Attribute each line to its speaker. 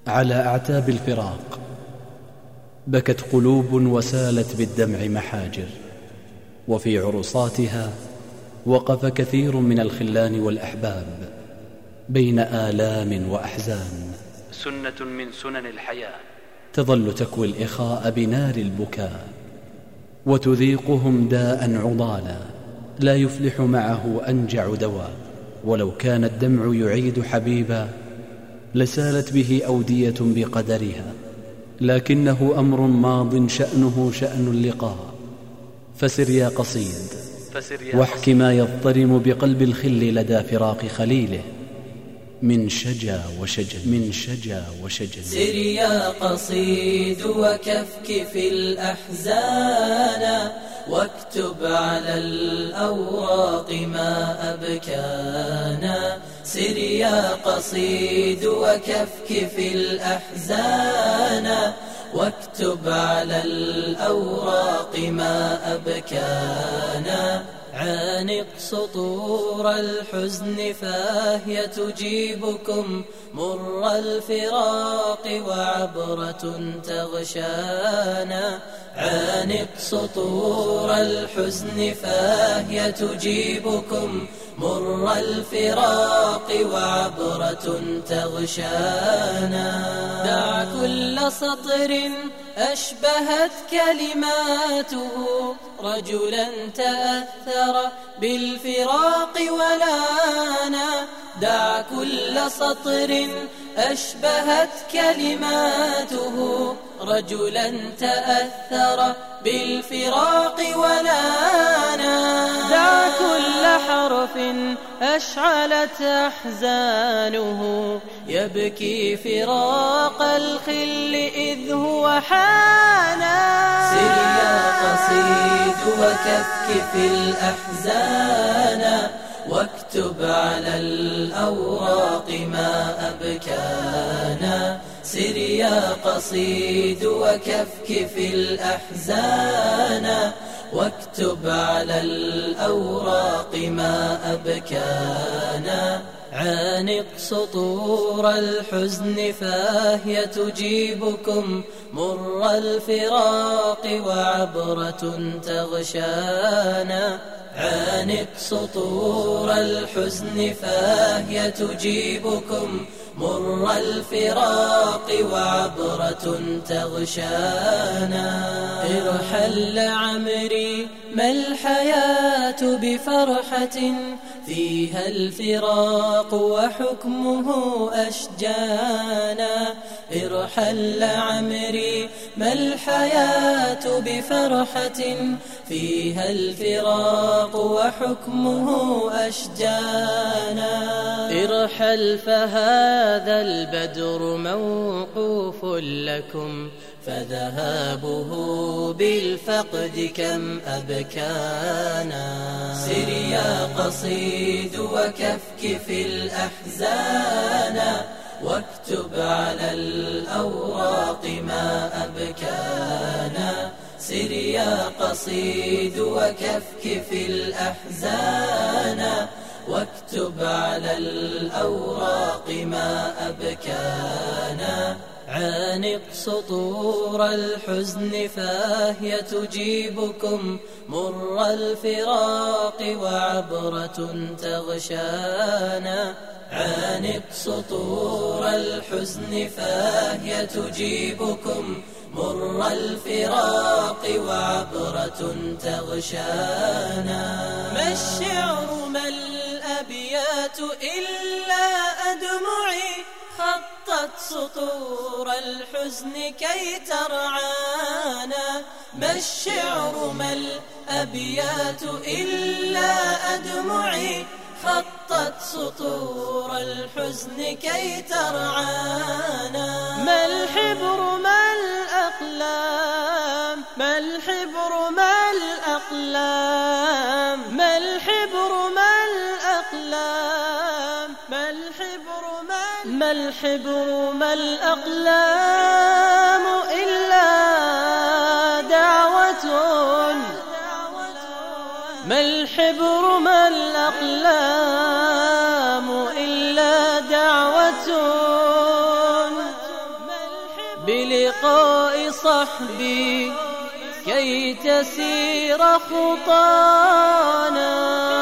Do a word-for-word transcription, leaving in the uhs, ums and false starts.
Speaker 1: على أعتاب الفراق بكت قلوب وسالت بالدمع محاجر، وفي عرصاتها وقف كثير من الخلان والأحباب بين آلام وأحزان. سنة من سنن الحياة تظل تكوي الإخاء بنار البكاء، وتذيقهم داء عضالا لا يفلح معه أنجع دواء. ولو كان الدمع يعيد حبيبا لسالت به أودية بقدرها، لكنه أمر ماض شأنه شأن اللقاء. فسر يا قصيد واحك ما يضطرم بقلب الخل لدى فراق خليله من شجا وشجن من شجا وشجن.
Speaker 2: سر يا قصيد وكفك في الأحزان، واكتب على الأوراق ما أبكانا. سر يا قصيد وكفك في الأحزان، واكتب على الأوراق ما أبكانا. عانق سطور الحزن فهي تجيبكم مر الفراق وعبرة تغشانا. عانق سطور الحزن فهي تجيبكم مر الفراق وعبرة تغشانا. دع كل سطر أشبهت كلماته رجلا تأثر بالفراق ولانا. دع كل سطر أشبهت كلماته رجلا تأثر بالفراق ولانا. دع كل حرف أشعلت أحزانه يبكي فراق الخل إذ هو حانا. سر يا قصيد وكفك في الأحزان، واكتب على الأوراق ما أبكانا. سر يا قصيد وكفك في الأحزان، واكتب على الأوراق ما أبكانا. عانق سطور الحزن فهي تجيبكم مر الفراق وعبرة تغشانا. عانق سطور الحزن فهي تجيبكم مر الفراق وعبرة تغشانا. ارحل عمري ما الحياة بفرحة فيها الفراق وحكمه أشجانا. ارحل عمري ما الحياة بفرحة فيها الفراق وحكمه أشجانا. ارحل فهذا البدر موقوف لكم، فذهابه بالفقد كم أبكانا. سر يا قصيد وكفك في الأحزان، واكتب على الأوراق ما أبكانا. سر يا قصيد وكفك في الأحزان، واكتب على الأوراق ما أبكانا. عانق سطور الحزن فهي تجيبكم مر الفراق وعبرة تغشانا. عانق سطور الحزن فهي تجيبكم مر الفراق وعبرة تغشانا. ما الشعر ما الأبيات إلا أدمعي خطت سطور الحزن كي ترعانا. ما الشعر ما الأبيات إلا أدمعي خطت سطور الحزن كي ترعانا. ما الحبر ما الأقلام ما الحبر ما الأقلام ما الحبر ما الأقلام ما الحبر ما ما الحبر ما الأقلام إلا دعوة. ما الحبر ما الأقلام إلا دعوة. بلقاء صحبي كي تسير خطانا.